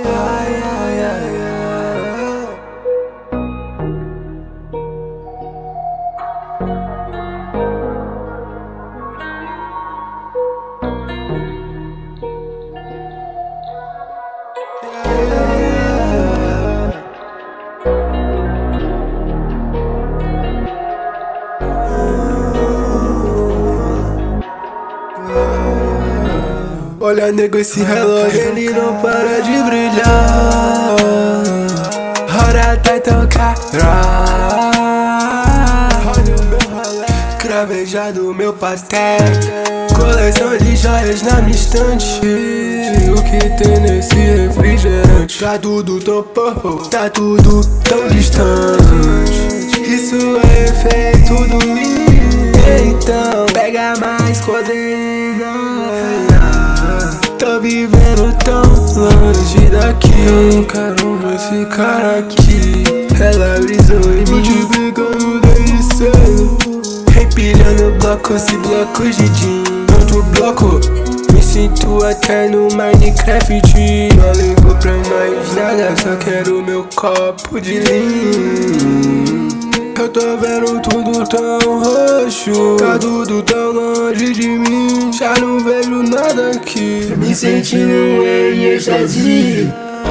Ai, ai, ai, ai. Olha, nego, esse relógio, ele não para de brilhar. Hora até tocar. Olha o meu rolê, cravejado meu pastel. Coleção de joias na minha estante. O que tem nesse refrigerante? Tá tudo tão purple, tá tudo tão distante. Isso é efeito do menino. Então pega mais codeína. Tô vivendo tão longe daqui. Eu não quero ver esse cara aqui. Ela brisou e me multiplicando desde cedo. Empilhando blocos e blocos de jean. Outro bloco, me sinto até no Minecraft. Não ligo pra mais nada, só quero meu copo de lean. Eu tô vendo tudo tão roxo, tá tudo tão longe de mim. Já não vejo nada aqui, me sentindo em êxtase.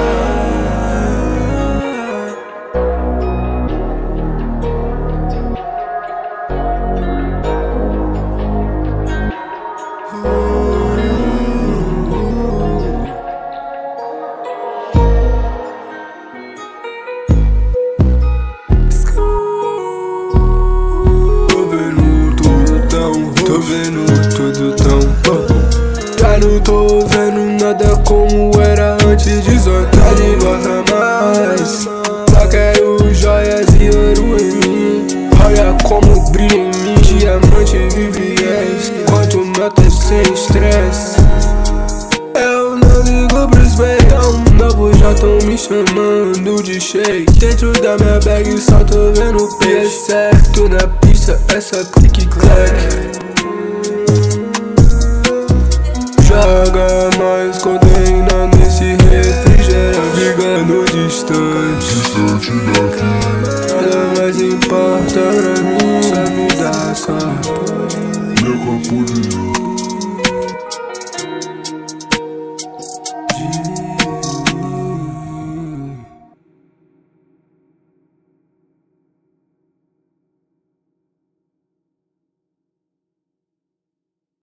Tô vendo tudo tão já não tô vendo nada como era antes de soltar de volta mais. Só quero joias e ouro em mim. Olha como brilha em mim, diamante vive viés. Quanto nota sem estresse. Eu não ligo pros tão novos, já tão me chamando de shake. Dentro da minha bag só tô vendo o pé certo. Na pista essa clique-clack. Joga mais codeína nesse refrigerante. Ficando distante daqui. Nada mais importa pra mim. Só me dá sorte. Meu copo de